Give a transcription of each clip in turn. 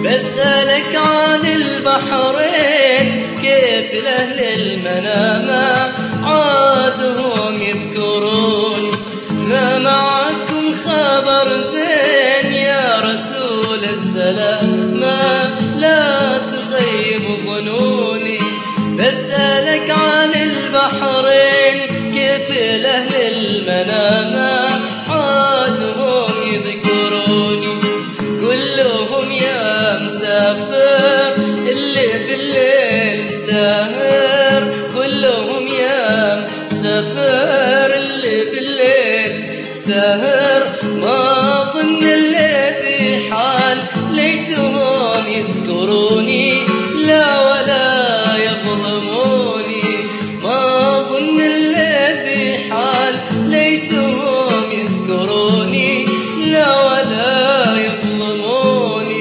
بسألك عن البحرين كيف لأهل المنامة عادهم يذكرون. ما معكم خبر زين يا رسول السلام، ما لا تخيب ظنوني. بسألك عن البحرين كيف لأهل المنامة عادهم يذكروني. كلهم يا مسافر اللي بالليل ساهر، كلهم يا مسافر اللي بالليل ساهر. ما ظن اللي في حال ليتهم يذكروني لا ولا يظلموني. ما ظن اللي في حال ليتهم يذكروني لا ولا يظلموني.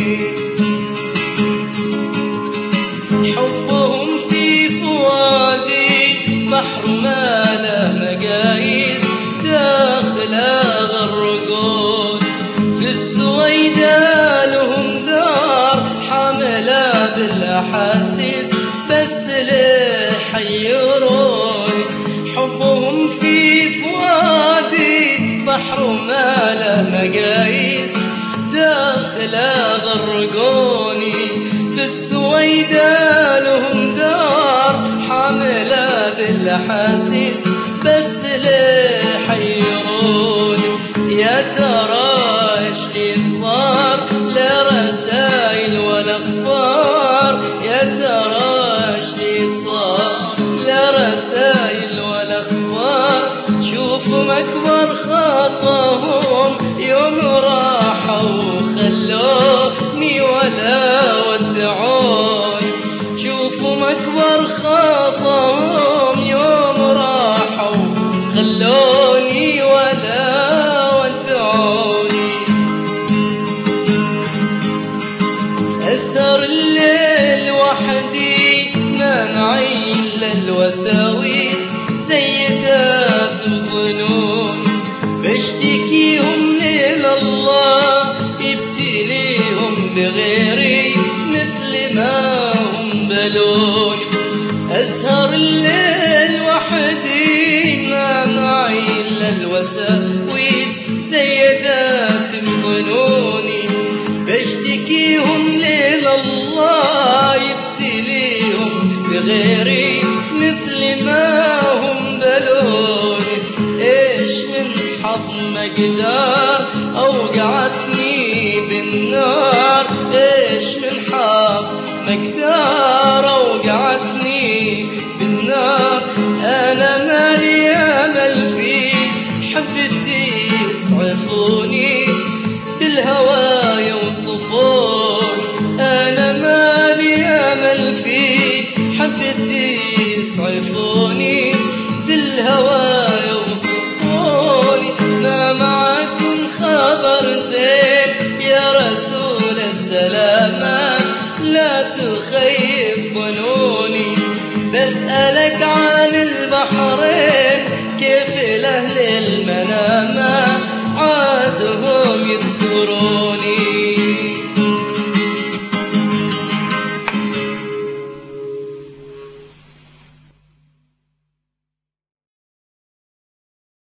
حبهم في فؤادي بحر ما له مقاييس، داخل غرقون. في السويداء لهم دار حاملة بالأحاسيس، بس ليه حيروني. حبهم في فؤادي بحر ما له مقاييس، داخل غرقوني. في السويداء لهم دار حاملة بالأحاسيس، بس ليه حيروني. يا ترى ايش لي صار، لا رسايل ولا اخبار. يا ترى ايش لي صار، لا رسايل ولا اخبار. شوفوا مكبر خطاهم يوم راحوا خلوني ولا ودعوني. شوفوا مكبر خطاهم يوم راحوا خلوني ولا ودعوني. أسهر الليل وحدي ما معي إلا الوساويس سيدات الظنون. بشتكيهم إلى الله يبتليهم بغيري مثل ما هم بلون. أسهر الليل وحدي ما معي إلا الوساويس سيدات ظنوني. بشتكيهم إلى الله يبتليهم بغيري مثل ما هم بلوني. ايش من حظ مقدار اوقعتني بالنار، ايش من حظ مقدار اوقعتني بالنار. انا مالي امل في حبتي يسعفوني، بالهوى يوصفون. انا مالي امل في حبتي يسعفوني، بالهوى يوصفوني. ما معكم خبر زين يا رسول السلامة، لا تخيب ظنوني. بسألك عن